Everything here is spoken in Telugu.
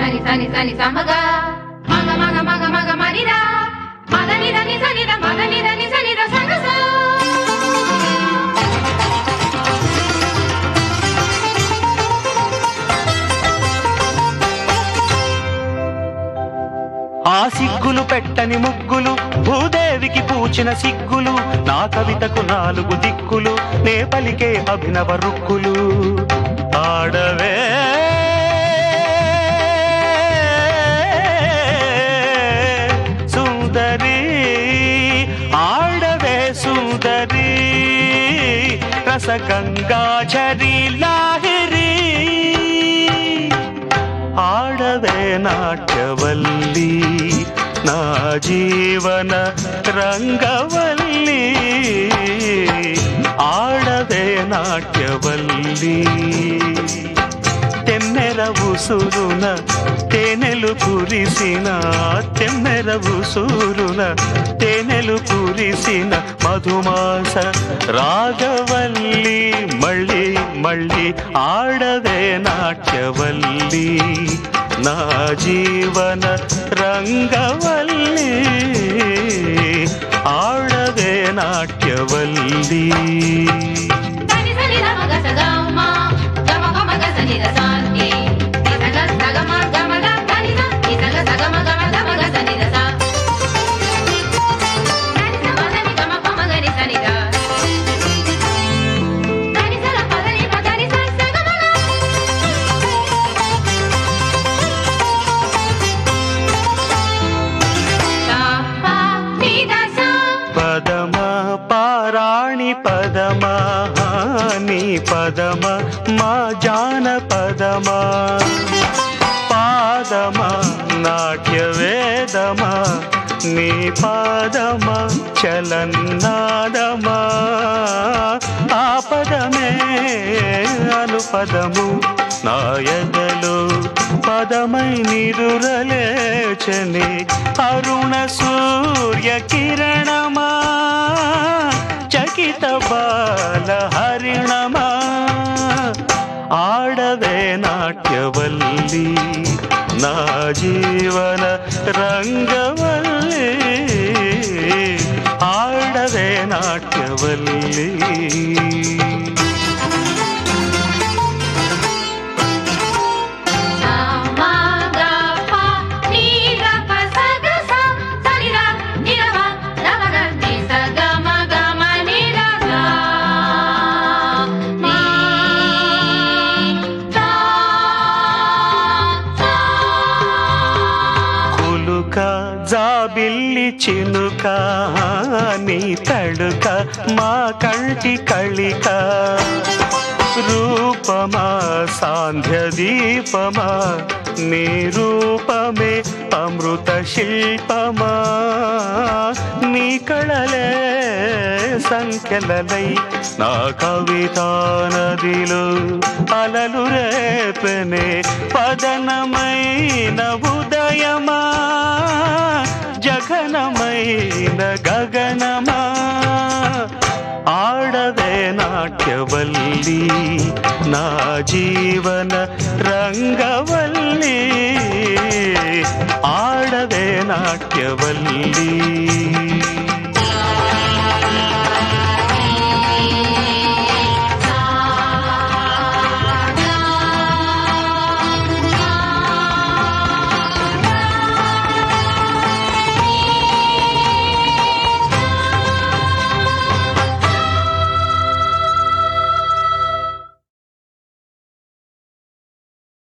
సని సని సని సమగా మగ మగ మగ మగ మనిరా మదని దని సని ద మదని దని సని ద సగస ఆ సిగ్గులు పెట్టని ముగ్గులు భూదేవికి పూచిన సిగ్గులు నా కవితకు 4 దిక్కులు నే పలికే అభినవ రుక్కులు ఆడవే సుందరి ఆడవే సుందరి రసగంగాఝరి లాహిరి ఆడవే నాట్యవల్లి నా జీవన రంగవల్లి ఆడవే నాట్యవల్లి తెమ్మెర ఉసురున తేనెలు కురిసిన తెమ్మెర ఉసురున తేనెలు కురిసిన మధుమాస రాగవల్లి మళ్ళీ మళ్ళీ ఆడవే నాట్యవల్లి నా జీవన రంగవల్లి ఆడవే నాట్యవల్లి పదమా పారాణి పదమా నీ పదమా మా జానపదమా పాదమా నాట్యవేదమా నీ పాదమా చలన్నాదమా ఆ పదమే అనుపదము నాయదలో పదమై నిదురలేచని అరుణ సూర్య కిరణమా చకిత బాల హరిణమా ఆడవే నాట్యవల్లి నా జీవన రంగవల్లి ఆడవే నాట్యవల్లి జాబిల్లి చినుక నీ తడుక మా కంటి కళిక రూపమా సాంధ్య దీపమా నీ రూపమే అమృత శిల్పమా నీ కళలే సంఖ్యలై నా కవితా నదిలో అలలు రేపనే పదనమైన ఉదయమా జగనమైన గగనమా ఆడవే నాట్యవల్లి నా జీవన రంగవల్లి ఆడవే నాట్యవల్లి